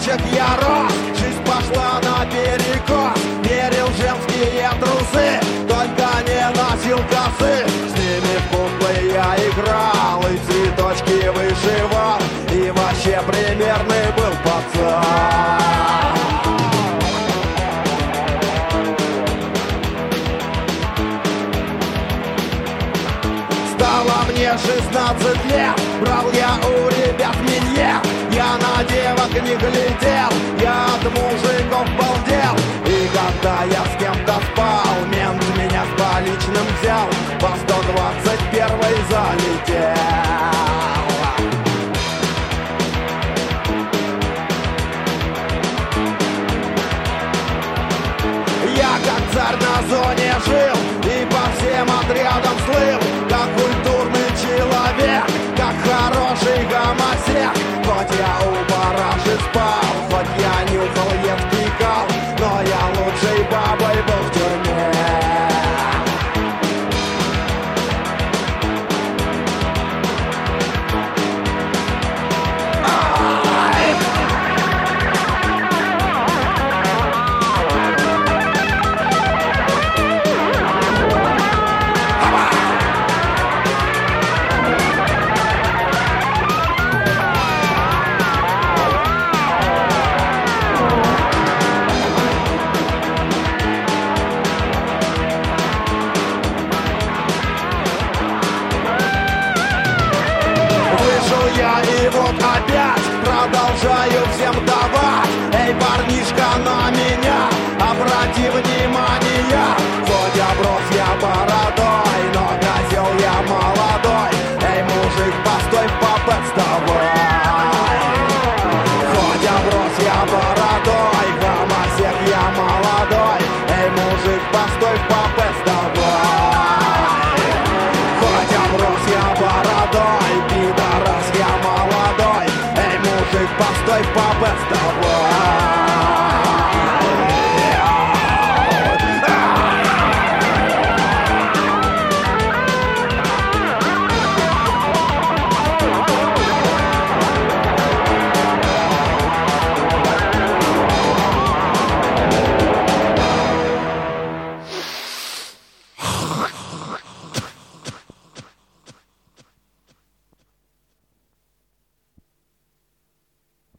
девочек я рос, жизнь пошла наперекос. Мерил женские трусы, только не носил косы. С ними в куклы я играл и цветочки вышивал, и вообще примерный был пацан. Стало мне 16 лет, брал я у ребят миньет. Я на девок не глядел, я от мужиков балдел. И когда я с кем-то спал, мент меня с поличным взял, по 121-й залетел. Я как царь на зоне жил и по всем отрядам слыл, как культурный человек, как хороший гомосек. Хоть я у параши спал, хоть я нюхал едкий кал, но я лучшей бабой был в тюрьме. И вот опять продолжаю всем давать. Эй, парнишка, на меня обрати внимание.